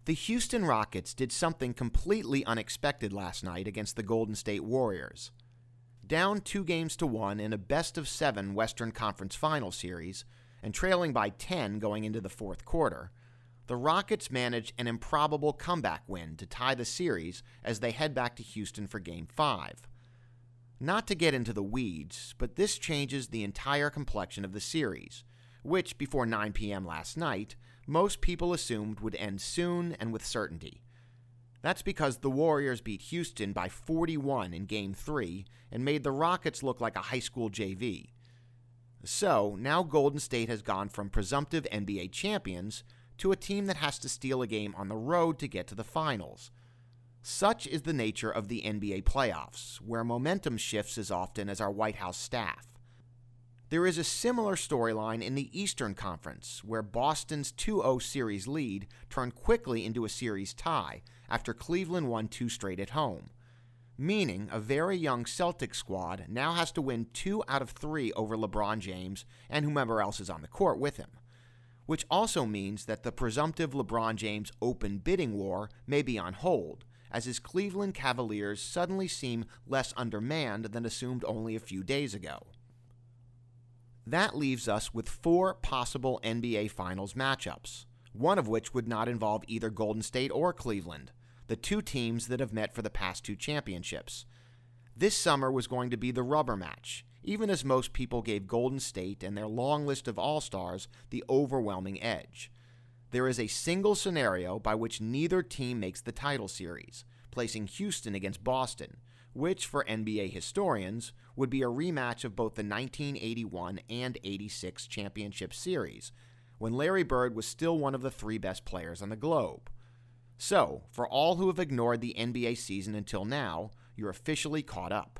The Houston Rockets did something completely unexpected last night against the Golden State Warriors. Down 2-1 in a best-of-7 Western Conference Final series, and trailing by 10 going into the fourth quarter, the Rockets managed an improbable comeback win to tie the series as they head back to Houston for Game 5. Not to get into the weeds, but this changes the entire complexion of the series, which, before 9 p.m. last night, most people assumed would end soon and with certainty. That's because the Warriors beat Houston by 41 in Game 3 and made the Rockets look like a high school JV. So, now Golden State has gone from presumptive NBA champions to a team that has to steal a game on the road to get to the finals. Such is the nature of the NBA playoffs, where momentum shifts as often as our White House staff. There is a similar storyline in the Eastern Conference, where Boston's 2-0 series lead turned quickly into a series tie after Cleveland won 2 straight at home, meaning a very young Celtics squad now has to win 2 out of 3 over LeBron James and whomever else is on the court with him, which also means that the presumptive LeBron James open bidding war may be on hold, as his Cleveland Cavaliers suddenly seem less undermanned than assumed only a few days ago. That leaves us with 4 possible NBA Finals matchups, one of which would not involve either Golden State or Cleveland, the 2 teams that have met for the past 2 championships. This summer was going to be the rubber match, even as most people gave Golden State and their long list of all-stars the overwhelming edge. There is a single scenario by which neither team makes the title series, placing Houston against Boston, which, for NBA historians, would be a rematch of both the 1981 and 86 championship series, when Larry Bird was still one of the 3 best players on the globe. So, for all who have ignored the NBA season until now, you're officially caught up.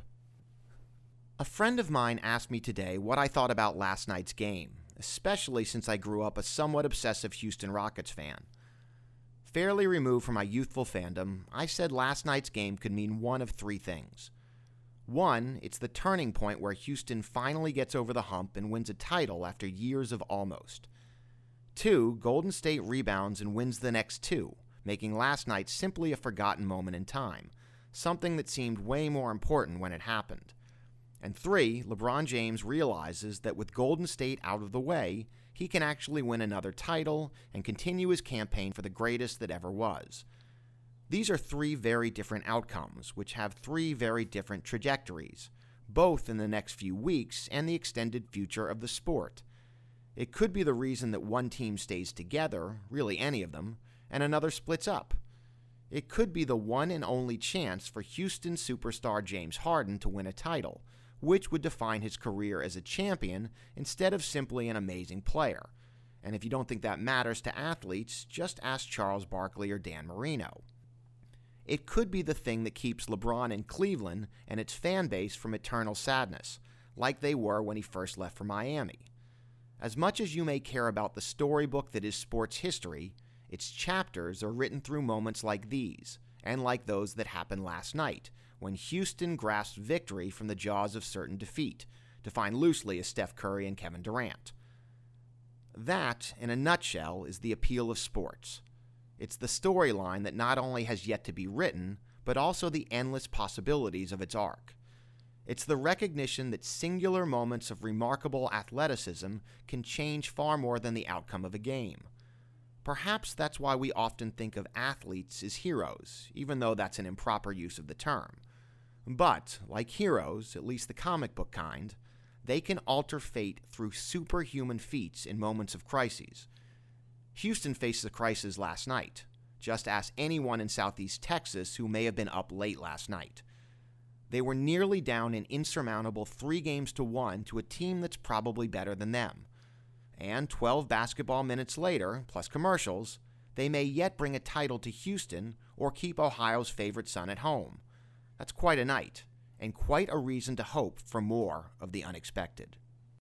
A friend of mine asked me today what I thought about last night's game, especially since I grew up a somewhat obsessive Houston Rockets fan. Fairly removed from my youthful fandom, I said last night's game could mean one of 3 things. 1, it's the turning point where Houston finally gets over the hump and wins a title after years of almost. 2, Golden State rebounds and wins the next 2, making last night simply a forgotten moment in time, something that seemed way more important when it happened. And 3, LeBron James realizes that with Golden State out of the way, he can actually win another title and continue his campaign for the greatest that ever was. These are 3 very different outcomes, which have 3 very different trajectories, both in the next few weeks and the extended future of the sport. It could be the reason that one team stays together, really any of them, and another splits up. It could be the one and only chance for Houston superstar James Harden to win a title, which would define his career as a champion instead of simply an amazing player. And if you don't think that matters to athletes, just ask Charles Barkley or Dan Marino. It could be the thing that keeps LeBron in Cleveland and its fan base from eternal sadness, like they were when he first left for Miami. As much as you may care about the storybook that is sports history, its chapters are written through moments like these, and like those that happened last night, when Houston grasped victory from the jaws of certain defeat, defined loosely as Steph Curry and Kevin Durant. That, in a nutshell, is the appeal of sports. It's the storyline that not only has yet to be written, but also the endless possibilities of its arc. It's the recognition that singular moments of remarkable athleticism can change far more than the outcome of a game. Perhaps that's why we often think of athletes as heroes, even though that's an improper use of the term. But, like heroes, at least the comic book kind, they can alter fate through superhuman feats in moments of crises. Houston faced a crisis last night. Just ask anyone in Southeast Texas who may have been up late last night. They were nearly down an insurmountable 3-1 to a team that's probably better than them. And 12 basketball minutes later, plus commercials, they may yet bring a title to Houston or keep Ohio's favorite son at home. That's quite a night, and quite a reason to hope for more of the unexpected.